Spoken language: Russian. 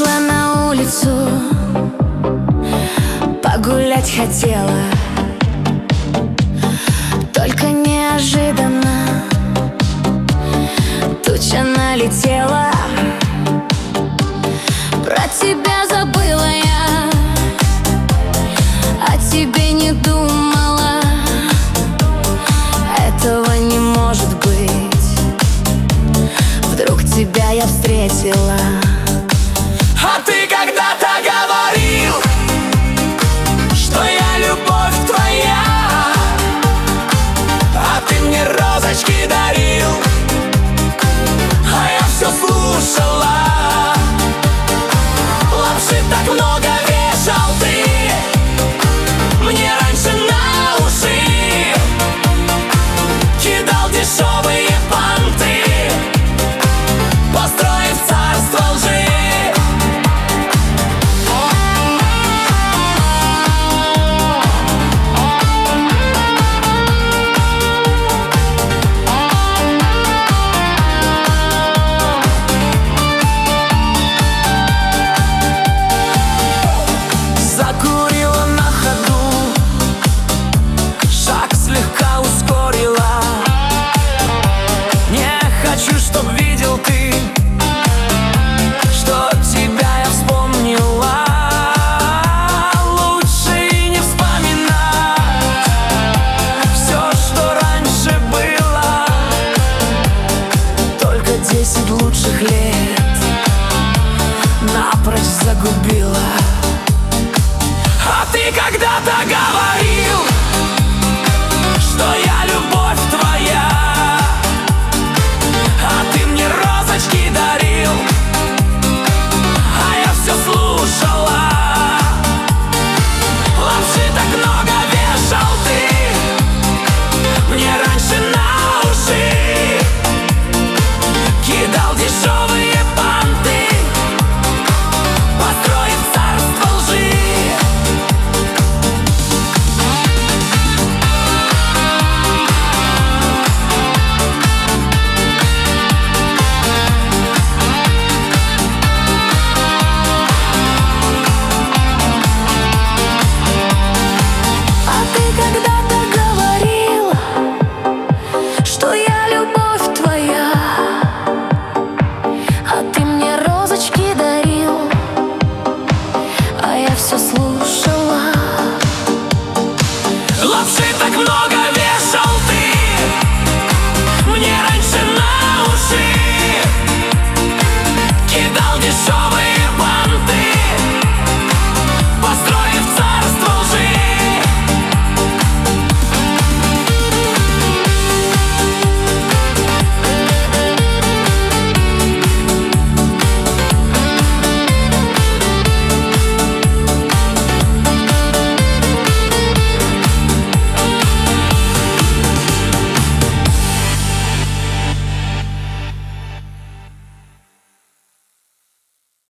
Вышла на улицу, погулять хотела, только неожиданно туча налетела. Про тебя забыла я, о тебе не думала. Этого не может быть, вдруг тебя я встретила. А ты когда-то говорил, что я любовь твоя, а ты мне розочки дарил, а я все слушала. Лапши так много вешал ты мне раньше на уши, кидал дешевые понты, построив царство лжи. Закурила на ходу, шаг слегка ускорила. Не хочу, чтоб видел ты, что тебя я вспомнила. Лучше и не вспоминать все, что раньше было. Только 10 лучших лет напрочь загубила. А ты когда-то говорил,